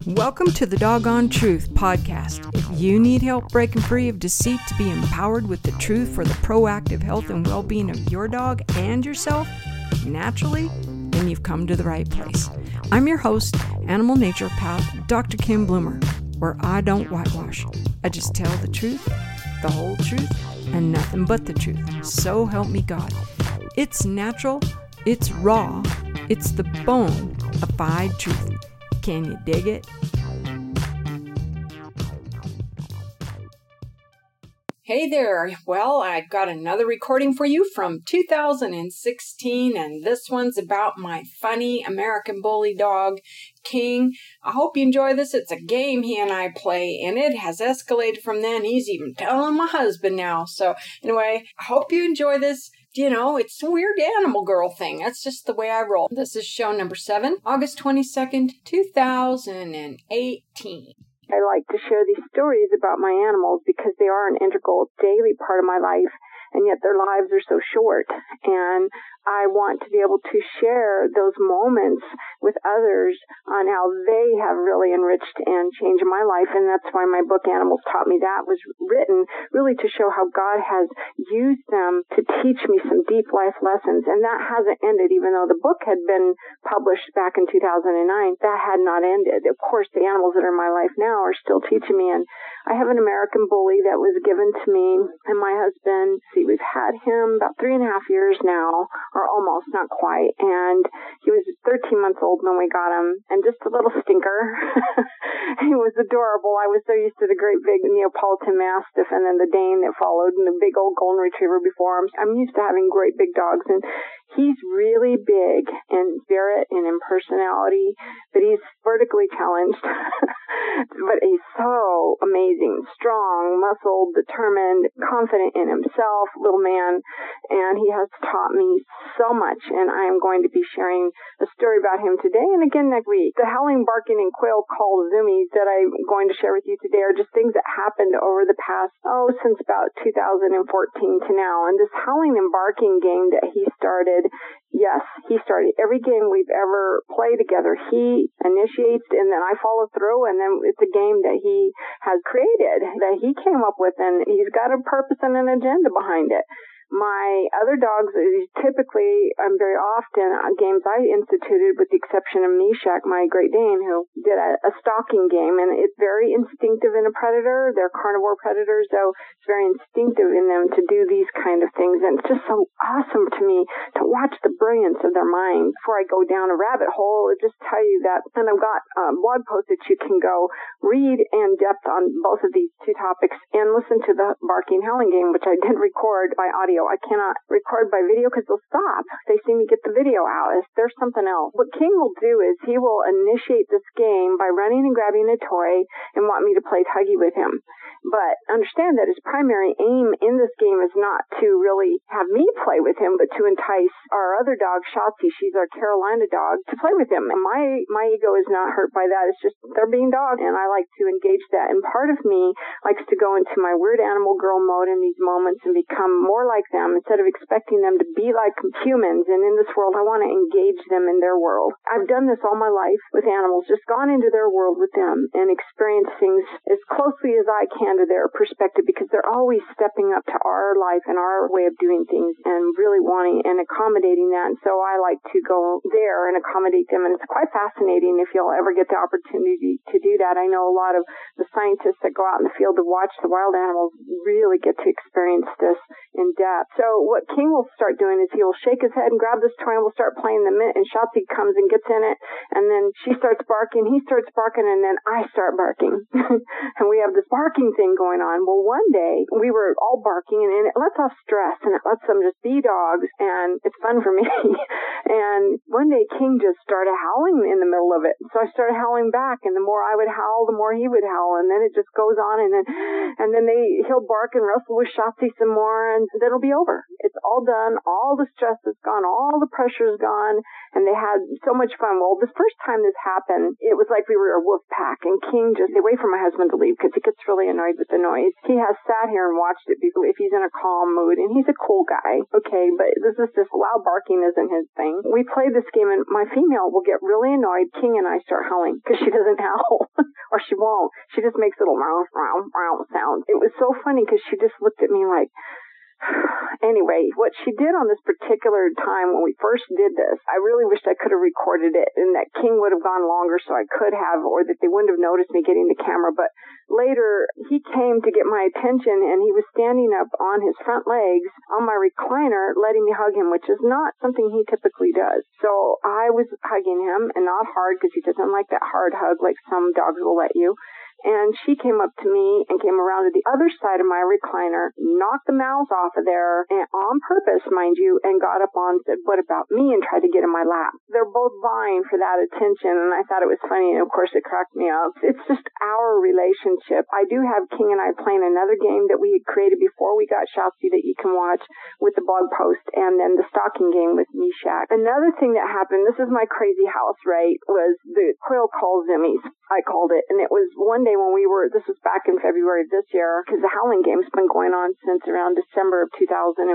Welcome to the Doggone Truth podcast. If you need help breaking free of deceit to be empowered with the truth for the proactive health and well-being of your dog and yourself, naturally, then you've come to the right place. I'm your host, animal naturopath, Dr. Kim Bloomer, where I don't whitewash. I just tell the truth, the whole truth, and nothing but the truth. So help me God. It's natural, it's raw, it's the bone-fied truth. Can you dig it? Hey there. Well, I've got another recording for you from 2016, and this one's about my funny American Bully dog, King. I hope you enjoy this. It's a game he and I play, and it has escalated from then. He's even telling my husband now. So anyway, I hope you enjoy this. You know, it's a weird animal girl thing. That's just the way I roll. This is show number 7, August 22nd, 2018. I like to share these stories about my animals because they are an integral daily part of my life, and yet their lives are so short. And I want to be able to share those moments with others on how they have really enriched and changed my life. And that's why my book, Animals Taught Me That, was written really to show how God has used them to teach me some deep life lessons. And that hasn't ended, even though the book had been published back in 2009. That had not ended. Of course, the animals that are in my life now are still teaching me. And I have an American Bully that was given to me and my husband. See, we've had him about 3.5 years now, or almost, not quite. And he was 13 months old when we got him, and just a little stinker. He was adorable. I was so used to the great big Neapolitan Mastiff and then the Dane that followed and the big old Golden Retriever before him. I'm used to having great big dogs, and he's really big in spirit and in personality, but he's vertically challenged. But he's so amazing, strong, muscled, determined, confident in himself, little man, and he has taught me so much, and I am going to be sharing a story about him today and again next week. The howling, barking, and quail call zoomies that I'm going to share with you today are just things that happened over the past, since about 2014 to now. And this howling and barking game that he started, yes, he started every game we've ever played together. He initiates, and then I follow through, and then it's a game that he has created, that he came up with, and he's got a purpose and an agenda behind it. My other dogs, typically, very often, games I instituted, with the exception of Meshack, my Great Dane, who did a stalking game, and it's very instinctive in a predator. They're carnivore predators, so it's very instinctive in them to do these kind of things, and it's just so awesome to me to watch the brilliance of their mind. Before I go down a rabbit hole, I'll just tell you that, and I've got blog posts that you can go read in depth on both of these two topics, and listen to the barking howling game, which I did record by audio. I cannot record by video because they'll stop. They see me get the video out. There's something else. What King will do is he will initiate this game by running and grabbing a toy and want me to play tuggy with him. But understand that his primary aim in this game is not to really have me play with him, but to entice our other dog, Shotzi. She's our Carolina dog, to play with him. And my ego is not hurt by that. It's just they're being dogs, and I like to engage that. And part of me likes to go into my weird animal girl mode in these moments and become more like them instead of expecting them to be like humans. And in this world, I want to engage them in their world. I've done this all my life with animals, just gone into their world with them and experienced things as closely as I can to their perspective, because they're always stepping up to our life and our way of doing things and really wanting and accommodating that. And so I like to go there and accommodate them. And it's quite fascinating if you'll ever get the opportunity to do that. I know a lot of the scientists that go out in the field to watch the wild animals really get to experience this in depth. So what King will start doing is he will shake his head and grab this toy, and we'll start playing the minute, and Shotzi comes and gets in it, and then she starts barking, he starts barking, and then I start barking. And we have this barking thing going on. Well, one day we were all barking, and it lets off stress, and it lets them just be dogs, and it's fun for me. And one day King just started howling in the middle of it. So I started howling back, and the more I would howl, the more he would howl. and then it just goes on, and then he'll bark and wrestle with Shotzi some more, and then it'll be over. It's all done. All the stress is gone. All the pressure is gone, and they had so much fun. Well, this first time this happened, it was like we were a wolf pack, and King just wait for my husband to leave because he gets really annoyed with the noise. He has sat here and watched it before if he's in a calm mood, and he's a cool guy, okay, but this is just loud barking isn't his thing. We play this game, and my female will get really annoyed. King and I start howling because she doesn't howl, or she won't. She just makes little meow, meow, meow sounds. It was so funny because she just looked at me like, anyway, what she did on this particular time when we first did this, I really wished I could have recorded it and that King would have gone longer so I could have, or that they wouldn't have noticed me getting the camera. But later, he came to get my attention, and he was standing up on his front legs on my recliner, letting me hug him, which is not something he typically does. So I was hugging him, and not hard because he doesn't like that hard hug like some dogs will let you. And she came up to me and came around to the other side of my recliner, knocked the mouse off of there, and on purpose, mind you, and got up on, said, "What about me?" and tried to get in my lap. They're both vying for that attention, and I thought it was funny, and of course it cracked me up. It's just our relationship. I do have King and I playing another game that we had created before we got Shotzi that you can watch with the blog post, and then the stalking game with Meshach. Another thing that happened, this is my crazy house, right, was the quail call zoomies, I called it, and it was one day when this was back in February of this year, because the howling game's been going on since around December of 2014.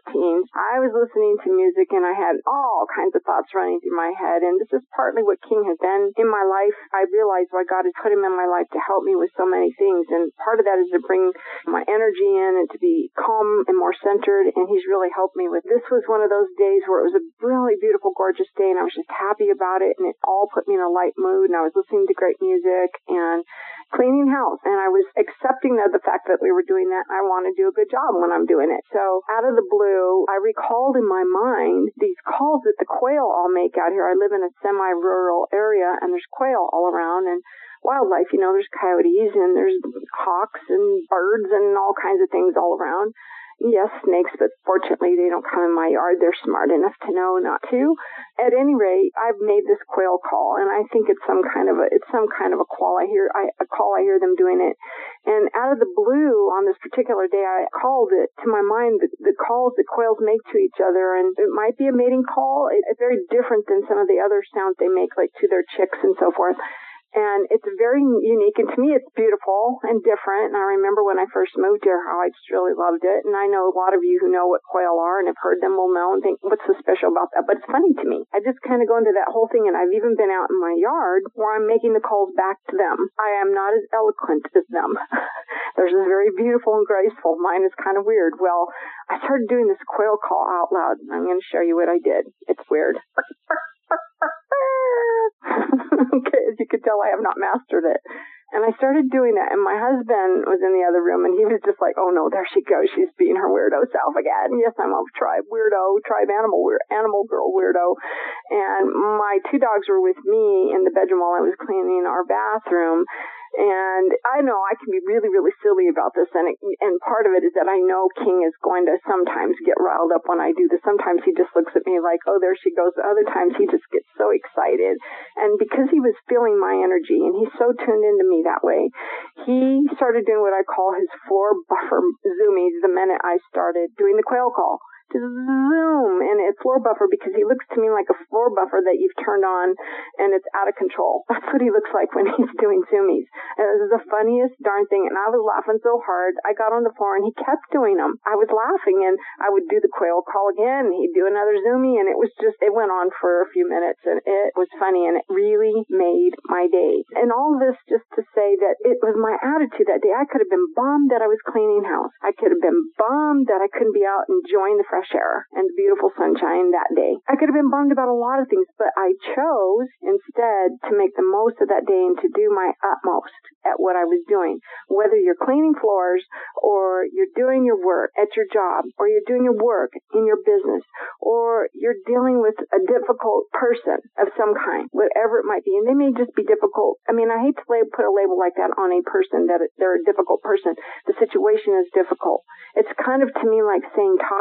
I was listening to music, and I had all kinds of thoughts running through my head, and this is partly what King has been in my life. I realized why God has put him in my life to help me with so many things, and part of that is to bring my energy in and to be calm and more centered, and he's really helped me with. This was one of those days where it was a really beautiful, gorgeous day, and I was just happy about it, and it all put me in a light mood, and I was listening to great music and cleaning house, and I was accepting of the fact that we were doing that. I want to do a good job when I'm doing it. So out of the blue, I recalled in my mind these calls that the quail all make out here. I live in a semi-rural area, and there's quail all around, and wildlife, there's coyotes, and there's hawks and birds and all kinds of things all around. Yes, snakes, but fortunately they don't come in my yard. They're smart enough to know not to. At any rate, I've made this quail call, and I think it's some kind of a call. I hear them doing it. And out of the blue, on this particular day, I called it to my mind the calls the quails make to each other, and it might be a mating call. It's very different than some of the other sounds they make, like to their chicks and so forth. And it's very unique, and to me it's beautiful and different. And I remember when I first moved here how I just really loved it. And I know a lot of you who know what quail are and have heard them will know and think, what's so special about that? But it's funny to me. I just kind of go into that whole thing, and I've even been out in my yard where I'm making the calls back to them. I am not as eloquent as them. Theirs is very beautiful and graceful. Mine is kind of weird. Well, I started doing this quail call out loud. I'm going to show you what I did. It's weird. Okay, as you could tell, I have not mastered it. And I started doing that, and my husband was in the other room, and he was just like, "Oh no, there she goes. She's being her weirdo self again." Yes, I'm a tribe animal girl weirdo. And my two dogs were with me in the bedroom while I was cleaning our bathroom. And I know I can be really, really silly about this, and part of it is that I know King is going to sometimes get riled up when I do this. Sometimes he just looks at me like, "Oh, there she goes." Other times he just gets so excited. And because he was feeling my energy, and he's so tuned into me that way, he started doing what I call his floor buffer zoomies the minute I started doing the quail call. To zoom, and it's floor buffer because he looks to me like a floor buffer that you've turned on and it's out of control. That's what he looks like when he's doing zoomies. And it was the funniest darn thing, and I was laughing so hard. I got on the floor and he kept doing them. I was laughing, and I would do the quail call again. He'd do another zoomie, and it went on for a few minutes, and it was funny, and it really made my day. And all this just to say that it was my attitude that day. I could have been bummed that I was cleaning house. I could have been bummed that I couldn't be out enjoying the fresh air and the beautiful sunshine that day. I could have been bummed about a lot of things, but I chose instead to make the most of that day and to do my utmost at what I was doing. Whether you're cleaning floors, or you're doing your work at your job, or you're doing your work in your business, or you're dealing with a difficult person of some kind, whatever it might be, and they may just be difficult. I mean, I hate to put a label like that on a person that they're a difficult person. The situation is difficult. It's kind of to me like saying toxic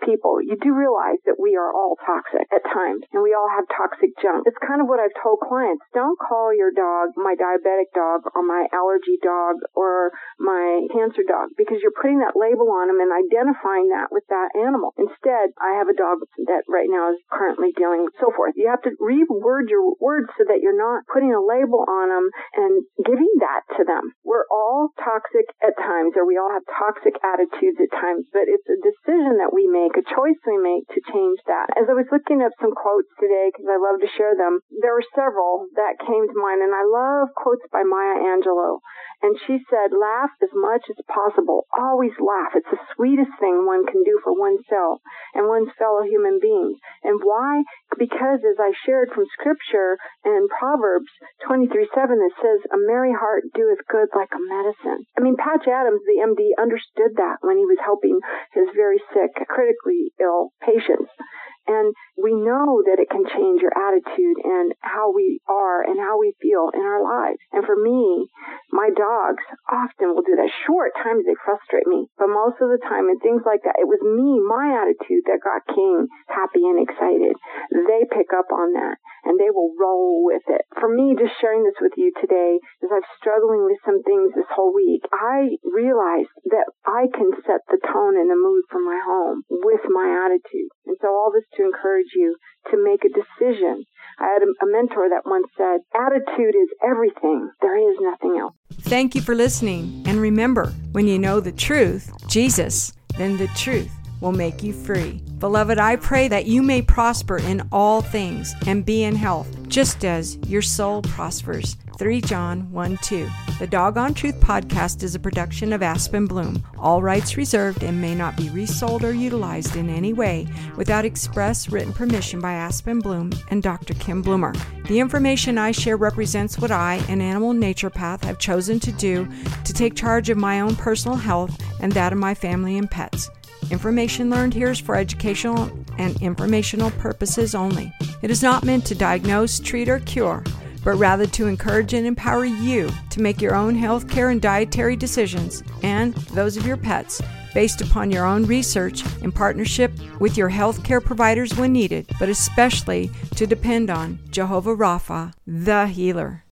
people, you do realize that we are all toxic at times, and we all have toxic junk. It's kind of what I've told clients. Don't call your dog my diabetic dog or my allergy dog or my cancer dog, because you're putting that label on them and identifying that with that animal. Instead, I have a dog that right now is currently dealing with so forth. You have to reword your words so that you're not putting a label on them and giving that to them. We're all toxic at times, or we all have toxic attitudes at times, but it's a decision that we make, a choice we make to change that. As I was looking up some quotes today, because I love to share them, there were several that came to mind, and I love quotes by Maya Angelou. And she said, laugh as much as possible. Always laugh. It's the sweetest thing one can do for oneself and one's fellow human beings. And why? Because as I shared from Scripture and Proverbs 23:7, it says, a merry heart doeth good like a medicine. I mean, Patch Adams, the MD, understood that when he was helping his very sick, critically ill patients. And we know that it can change your attitude and how we are and how we feel in our lives. And for me, my dogs often will do that. Short times they frustrate me, but most of the time in things like that, it was me, my attitude that got King happy and excited. They pick up on that and they will roll with it. For me, just sharing this with you today, as I'm struggling with some things this whole week, I realized that I can set the tone and the mood for my home with my attitude. And so all this to encourage you to make a decision. I had a mentor that once said, attitude is everything. There is nothing else. Thank you for listening. And remember, when you know the truth, Jesus, then the truth will make you free. Beloved, I pray that you may prosper in all things and be in health, just as your soul prospers. 3 John 1:2. The Doggone Truth podcast is a production of Aspen Bloom. All rights reserved and may not be resold or utilized in any way without express written permission by Aspen Bloom and Dr. Kim Bloomer. The information I share represents what I, an animal naturopath, have chosen to do to take charge of my own personal health and that of my family and pets. Information learned here is for educational and informational purposes only. It is not meant to diagnose, treat, or cure, but rather to encourage and empower you to make your own health care and dietary decisions, and those of your pets, based upon your own research in partnership with your health care providers when needed, but especially to depend on Jehovah Rapha, the healer.